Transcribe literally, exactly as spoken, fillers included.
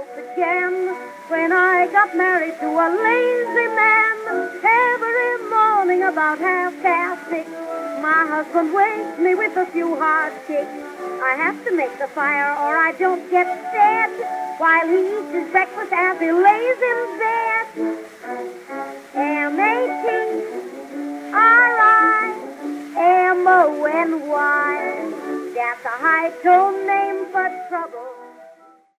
again. When I got married to a lazy man, every morning about half past six, my husband wakes me with a few hard kicks. I have to make the fire or I don't get fed, while he eats his breakfast as he lays in bed. M A T R I M O N Y, that's a high-tone name for trouble.